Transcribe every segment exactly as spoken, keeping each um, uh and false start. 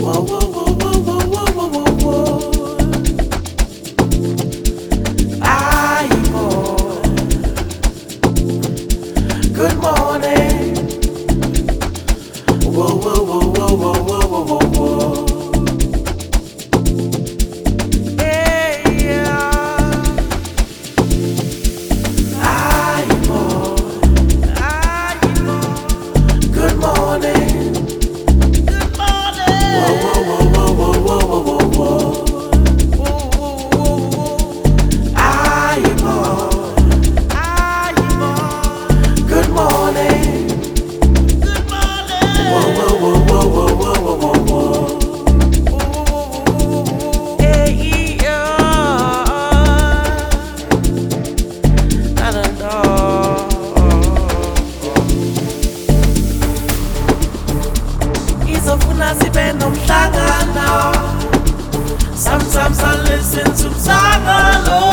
Sometimes I listen to Mhlangano.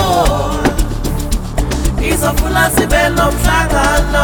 Izofuna sibe nomhlangano.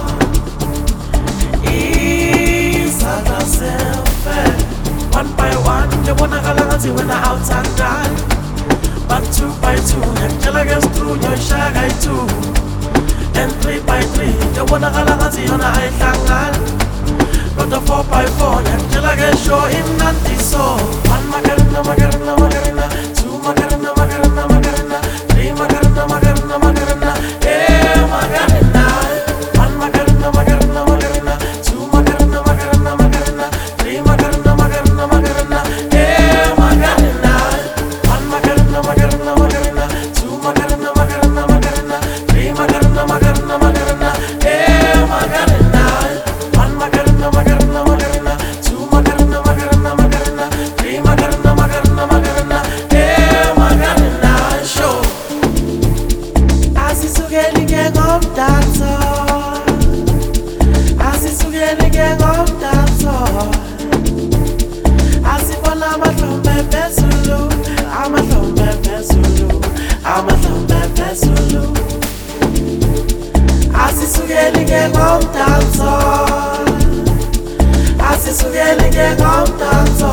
Izala selfe. One by one, yabonakala ngathi wena awuthandani. But two by two, ngiyakutshela ke through ngiyoyishaya two. And three by three, yabonakala ngathi yona ayihlangani. Got the four by four, ngiyakutshela ke show imnandi so. One Macarena, Macarena, Macarena. Two Macarena, Macarena, Macarena. Three Macarena, Macarena, Macarena. Eh, Macarena. One Macarena, Macarena, Macarena. Two Macarena, Macarena, Macarena. Three Macarena, Macarena, Macarena. Eh, Macarena. One Macarena, Macarena, Macarena. Two Macarena, Macarena, Macarena. Three Macarena, Macarena, Macarena. Eh, Macarena. One Macarena, Macarena, Macarena. Two Macarena, Macarena, Macarena. Three Macarena, Macarena, Macarena. Eh, Macarena. Show. Asisukeni ke ngomdanso. Asisukeni ke ngomdanso. Asibona amahlombe phezulu, amahlombe phezulu, amahlombe phezulu. Asisukeni ke ngomdanso. Asisukeni ke ngomdanso.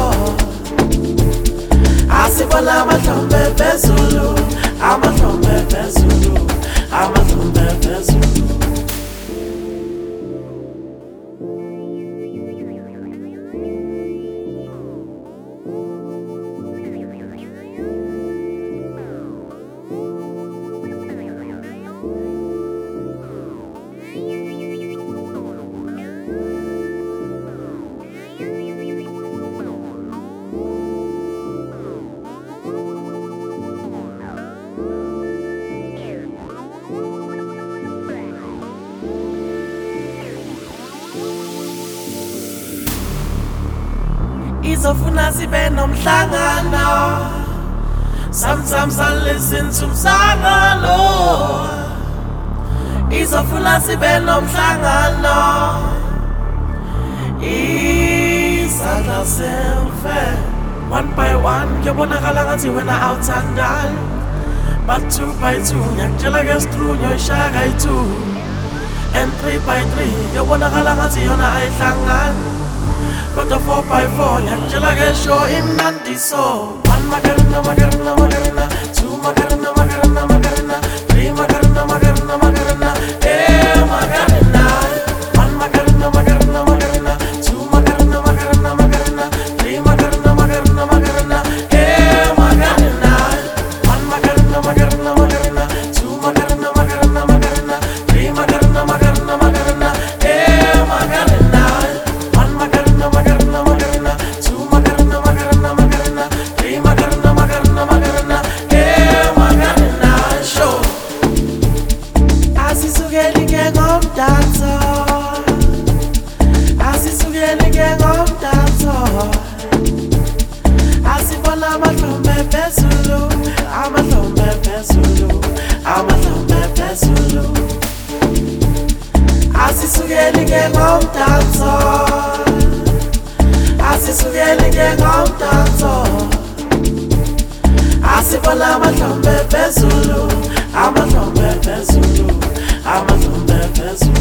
Asibona amahlombe phezulu, amahlombe phezulu, amahlombe phezulu. Izofuna sibe nomhlangano. Sometimes I listen to Mhlangano. Izofuna sibe nomhlangano. Izala selfe. One by one, yabonakala ngathi wena awuthandani. But two by two, ngiyakutshela ke through ngiyoyishaya two. And three by three, yabonakala ngathi yona ayihlangani. Got the four by four, ngiyakutshela ke show imnandi so. One Macarena, Macarena, Macarena. Two Macarena, Macarena, Macarena. Three Macarena, Macarena, Macarena. Eh, Macarena. One Macarena, Macarena, Macarena. Two Macarena, Macarena, Macarena. Three Macarena, Macarena, Macarena. Eh, Macarena. One Macarena, Macarena, Macarena. Two Macarena, Macarena, Macarena. Three Macarena, Macarena, Macarena. Eh, Macarena. One Macarena, Macarena, Macarena. Two Macarena, Macarena, Macarena. Three Macarena, Macarena, Macarena. Eh, Macarena. Show. Asisukeni ke ngomdanso. Asisukeni ke ngomdanso. Asibona amahlombe phezulu, amahlombe phezulu, amahlombe phezulu. Asisukeni ke ngomdanso. Asisukeni ke ngomdanso. Asibona amahlombe phezulu, amahlombe phezulu, amahlombe phezulu.